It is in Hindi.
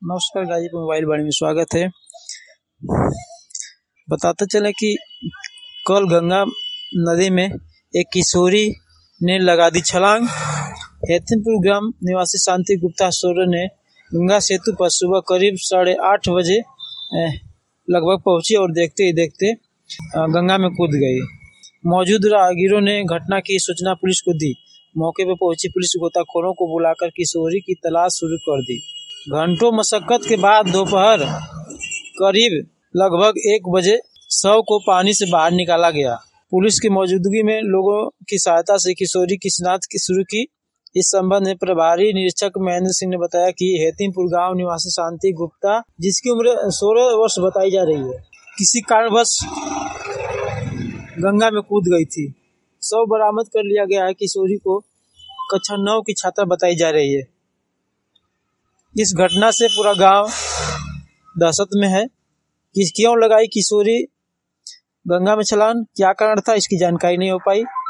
नमस्कार गाजीपुर मोबाइल बाड़ी में स्वागत है। बताते चले कि कल गंगा नदी में एक किशोरी ने लगा दी छलांग। हैतिमपुर ग्राम निवासी शांति गुप्ता सोरेन ने गंगा सेतु पर सुबह करीब 8:30 बजे लगभग पहुंची और देखते ही देखते गंगा में कूद गई। मौजूद राहगीरों ने घटना की सूचना पुलिस को दी। मौके पर पहुंची पुलिस गोताखोरों को बुलाकर किशोरी की तलाश शुरू कर दी। घंटों मशक्कत के बाद दोपहर करीब लगभग 1 बजे शव को पानी से बाहर निकाला गया। पुलिस की मौजूदगी में लोगों की सहायता से किशोरी की शिनाख्त शुरू की। इस संबंध में प्रभारी निरीक्षक महेंद्र सिंह ने बताया कि हैतिमपुर गांव निवासी शांति गुप्ता, जिसकी उम्र 16 वर्ष बताई जा रही है, किसी कारणवश गंगा में कूद गई थी। शव बरामद कर लिया गया है। किशोरी को कक्षा 9 की छात्रा बताई जा रही है। इस घटना से पूरा गांव दहशत में है कि क्यों लगाई किशोरी गंगा में छलांग, क्या कारण था, इसकी जानकारी नहीं हो पाई।